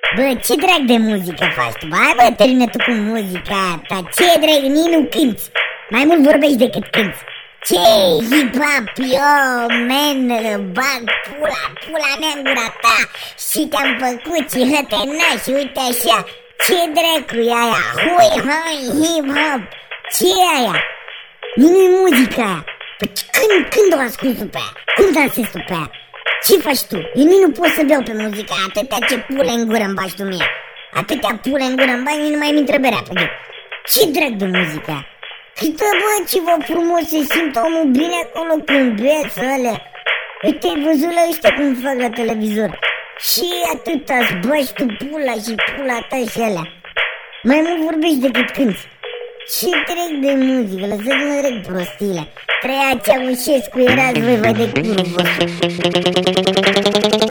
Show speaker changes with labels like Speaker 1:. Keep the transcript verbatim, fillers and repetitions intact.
Speaker 1: Bă, ce drag de muzică faci tu? Hai bă, termină tu cu muzica aia ta. Ce drag, nici nu cânti. Mai mult vorbești decât cânti. Ce hip-hop, yo, man, bag pula, pula mea în gura ta. Și te-am făcut și hătena și uite așa. Ce dracu e aia? Hui, hai, hip-hop. Ce e aia? Nu-i muzica aia. Păi când, când o asculti tu pe aia? Cum dansezi tu pe aia? Ce faci tu? Eu nici nu pot să beau pe muzica aia. Atâtea ce pule în gură îmi bași tu mie. Atâtea pule în gură îmi bași, nici nu mai mi intră berea pe gât. Ce drag de muzica aia? Câtă bă, ce vă frumos se simte omul bine acolo când beți alea. Te-ai văzut la ăștia cum fac la televizor. Și atâta-ți băși tu pula și pula ta și alea. Mai mult vorbești decât cânti. Ce trec de muzică, lăsați-mă direct prostiile. Trăia Ceaușescu, erați voi, vai de curul vostru.